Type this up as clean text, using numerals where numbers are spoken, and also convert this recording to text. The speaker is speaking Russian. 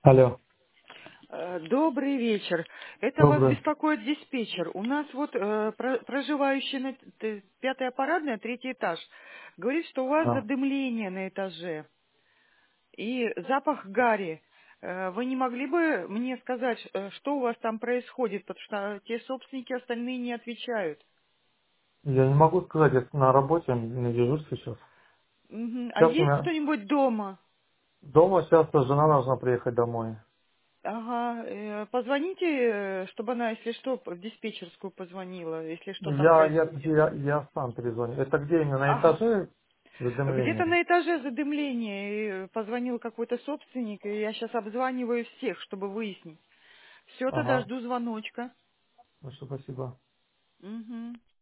Алло, Добрый вечер. Это вас добрый. беспокоит диспетчер. У нас вот проживающий на пятая парадная, третий этаж, говорит, что у вас А. задымление на этаже и запах гари. Вы не могли бы мне сказать, что у вас там происходит, потому что те собственники остальные не отвечают. Я не могу сказать, я на работе, на дежурстве сейчас. Мгм. А Сейчас у есть меня кто-нибудь дома? дома, сейчас жена должна приехать домой. Ага, позвоните, чтобы она, если что, в диспетчерскую позвонила, если что там Я, я, происходит. я, я сам перезвоню. Это где именно на Ага. этаже Где-то задымление? на этаже задымление, и позвонил какой-то собственник, и я сейчас обзваниваю всех, чтобы выяснить. Все, тогда Ага, жду звоночка. ну что, спасибо. Мгм.